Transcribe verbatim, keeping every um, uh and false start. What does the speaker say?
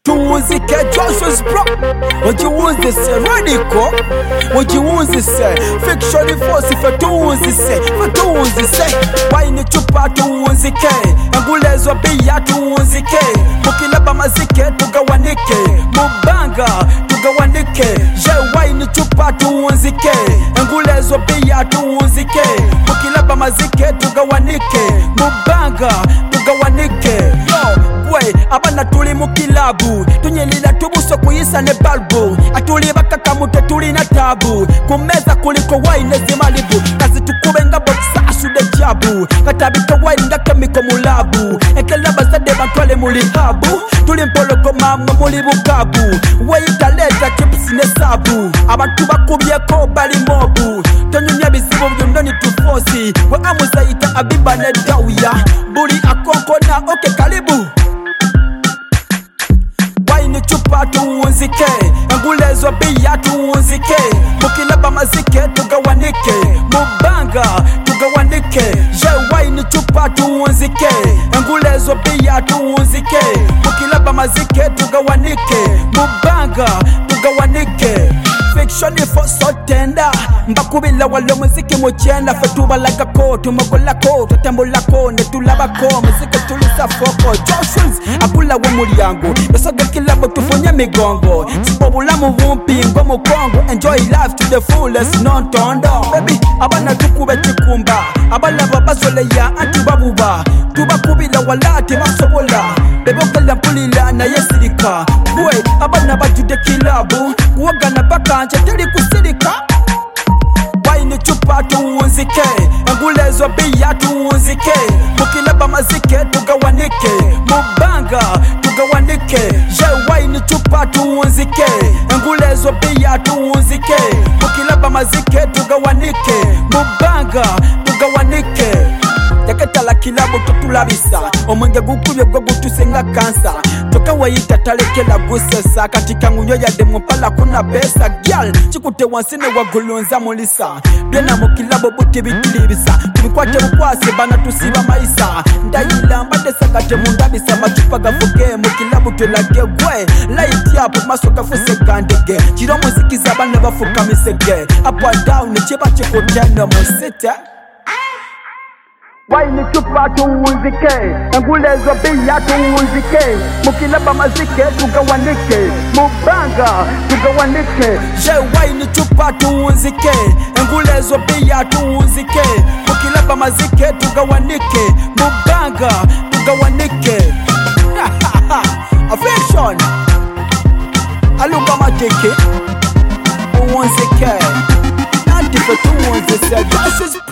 tuwunzike Joshua's bro wajiwunzise radical wajiwunzise fiction force fe tuwunzise fe tuwunzise wine chupa tuwunzike engulezwa biya tuwunzike mukilaba mazike tugawanike mubanga tugawanike je wine chupa tuwunzike engulezwa biya tuwunzike mukilaba mazike tugawanike mubanga tugawanike yo we abana tuli mukilabu tunyelila tubuso kuyisa ne balbu atuli bakaka mute tuli na tabu kumeza kuliko wine zimalibu kazi tukube nga boxa asude jabu katabika wine nga kemiko mulabu ekelaba zade bantwale mulihabu tuli mpoloko mama muli bukabu we italeta chips ne sabu abantu bakubyeko bali mobu tonyumya bizibu byondoni tufosi we amuzaita abiba ne dawya buli akoko na oke kalibu wine chupa tuwunzike engulezwa biya tuwunzike mukilaba mazike tugawanike mubanga tugawanike je wine chupa tuwunzike engulezwa biya tuwunzike mukilaba mazike tugawanike mubanga tugawanike fiction for so tender mbakubila walo muziki muchenda fetuba like a coat tumogola ko tutembula ko netulaba ko muziki tulisa foko Joshua's akula wo mulyango yasoga kilabo tufunye migongo sipobula mu vumpi ngo mu Kongo enjoy life to the fullest non tondo baby abana tukube chikumba abana babasole ya antibabuba tubakubila walati basobola bebokala mpulila na yesirika boy abana bajude kilabu kuogana bakanje teli kusirika wine chupa tuwunzike engulezwa biya tuwunzike mukilaba mazike tugawanike mubanga tugawanike je wine chupa tuwunzike engulezwa biya tuwunzike mukilaba mazike tugawanike mubanga tugawanike yakatala kilabo tutulabisa omwenge gukubye gwo gutusenga kansa toka wayita talekela gusesa katika ngunyo ya demo pala kuna pesa gyal chikute wansine wagulunza mulisa byena mu kilabo buti bitilibisa tubikwate bukwase bana tusiba maisa ndayila mbade sakate mundabisa machupa gafuge mu kilabo tulage gwe light up masoka fuse kandege chiro muziki zabana bafuka misege up and down chiba chikutenda mu city wine chupa tuwunzike engulezwa biya tuwunzike mukilaba mazike tugawanike mubanga tugawanike je wine chupa tuwunzike engulezwa biya tuwunzike mukilaba mazike tugawanike mubanga tugawanike affection aluka mateke uwunzike nanti fe tuwunzise Joshua's